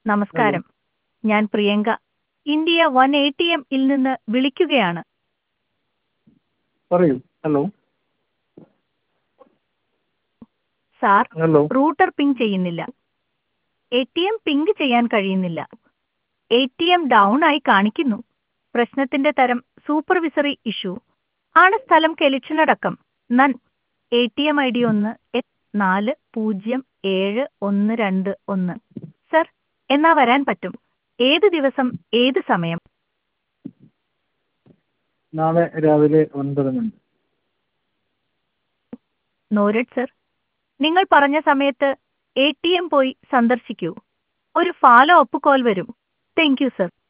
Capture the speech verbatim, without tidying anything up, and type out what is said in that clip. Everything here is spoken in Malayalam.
ഹലോ. നമസ്കാരം. ഞാൻ Priyanka. India one A T M ഇൽ നിന്ന് വിളിക്കുകയാണ്. പറയൂ. Hello. Sir, hello. Router ping ചെയ്യുന്നില്ല. എ ടി എം പിങ് ചെയ്യാൻ കഴിയുന്നില്ല. എ ടി എം ഡൗൺ ആയി കാണിക്കുന്നു. പ്രശ്നത്തിന്റെ തരം സൂപ്പർവിസറി ഇഷ്യൂ ആണ്. സ്ഥലം കെലിച്ചിനടക്കം. നൻ A T M I D ഒന്ന് എട്ട് നാല് പൂജ്യം ഏഴ് ഒന്ന് രണ്ട് ഒന്ന്. സർ, എന്നാ വരാൻ പറ്റും? ഏത് ദിവസം, ഏത് സമയം? നാളെ രാവിലെ ഒൻപത് മണി. നോരഡ് സർ. നിങ്ങൾ പറഞ്ഞ സമയത്ത് എ ടി എം പോയി സന്ദർശിക്കൂ. ഒരു ഫാലോ അപ്പ് കോൾ വരും. Thank you sir.